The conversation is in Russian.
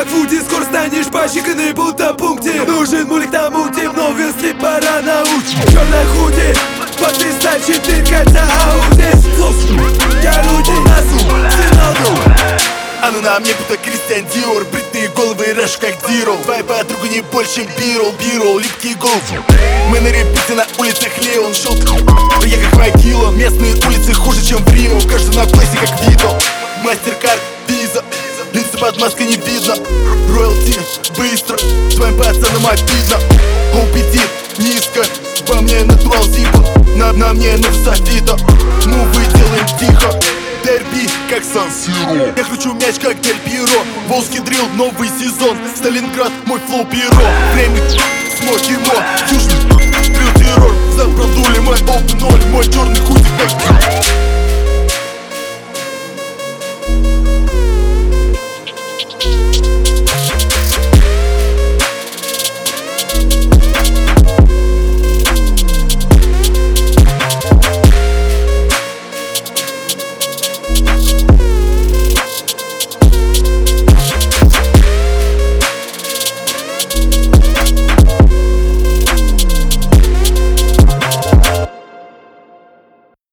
как фуди, скоро станешь пощеканный будто пункте. Нужен мулик тому, где много слип, пора научить. Черная худи, под 304 кольца Ауди. Флоски, короче, носу, сигналду. А ну на мне будто Кристиан Диор. Бритые головы, рэш как Диро. Твоя подруга не больше, чем Бирол, липкие головы. Мы на репите на улицах Леон. Шелк, я как могила. Местные улицы хуже, чем в Рио. Каждый на плейсе как Видо. Мастеркард, виза. Лица под маской не видно. Роялти, быстро. Твоим пацанам обидно. Аппетит, низко. Во мне натурал зипа. На мне софита. Мы делаем тихо. Дерби, как Сан-Сиро. Я кручу мяч, как Дель Пиро. Волжский дрил, новый сезон. Сталинград, мой флоу перо. Время